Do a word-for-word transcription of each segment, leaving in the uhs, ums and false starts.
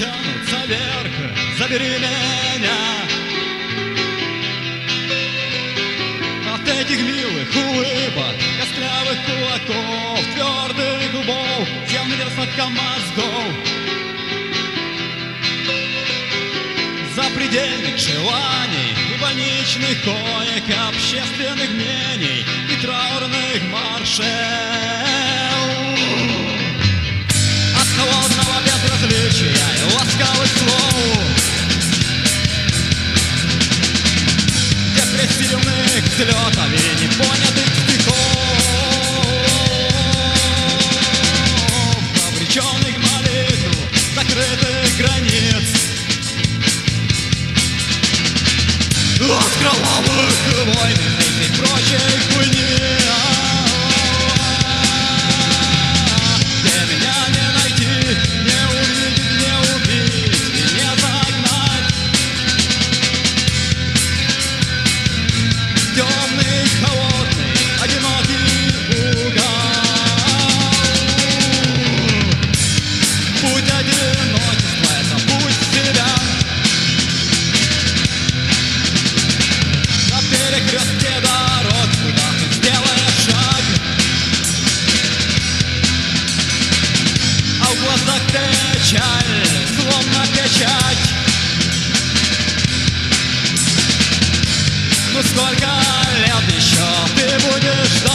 тянутся вверх, забери меня от этих милых улыбок, костлявых кулаков, твердых губов, темных недостатка мозгов, запредельных желаний и больничных коек, общественных мнений и траурных маршей. От холодного безразличия и ласковых слов, депрессивных взлетов и непонятых стихов, обреченных молитв, закрытых границ, от кровавых войн и прочих хуйни. Где меня не найти, не увидеть, не убить и не загнать темный, холодный, одинокий угол. Путь одиночества — это путь себя. Перекрестке дорог, куда ты сделаешь шаг, а в глазах печаль, словно печать. Ну сколько лет еще ты будешь ждать?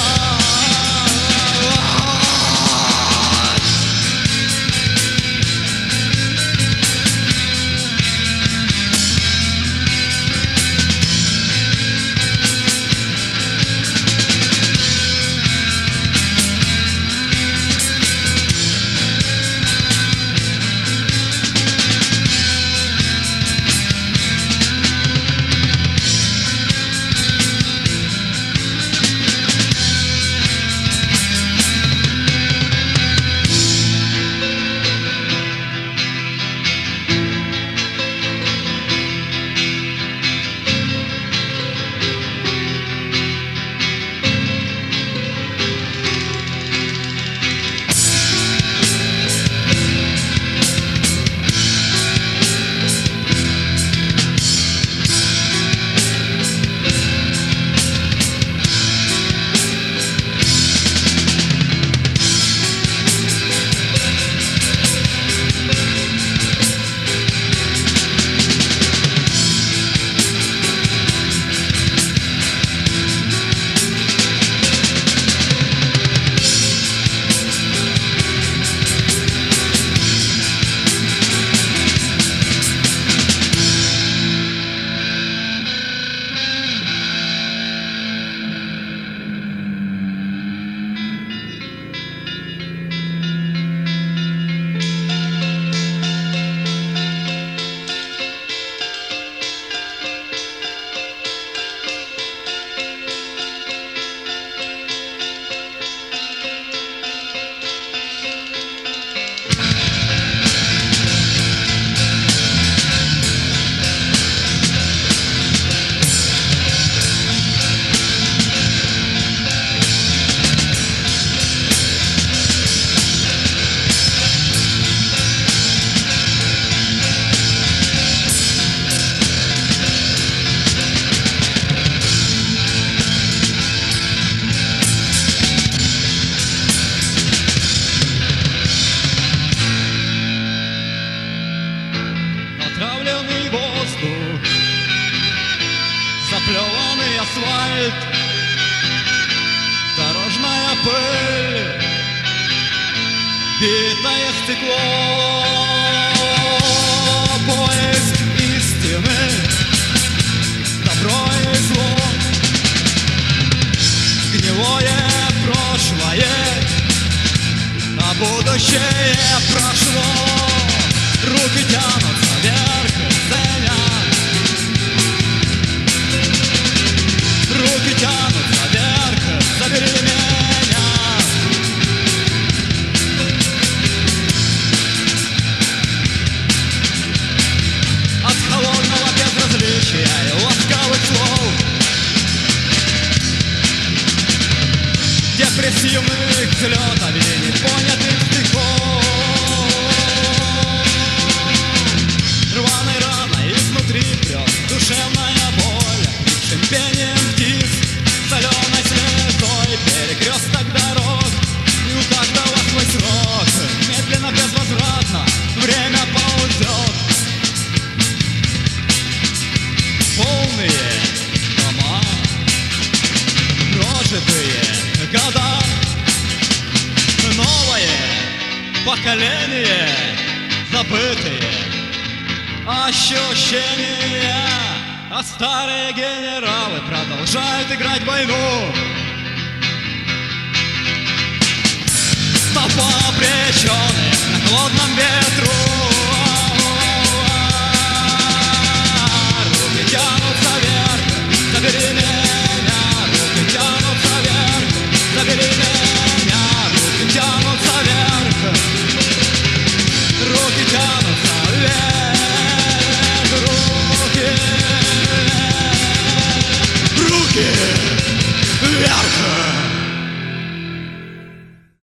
Заплеванный асфальт, дорожная пыль, битое стекло, поиск истины, добро и зло, гнилое прошлое, а будущее прошло. Руки тянутся вверх, ценят, руки тянутся вверх, забери меня. От холодного безразличия и ласковых слов, депрессивных взлетов и непонятых стихов, забытые ощущения. А старые генералы продолжают играть войну. Толпа обреченных на холодном ветру.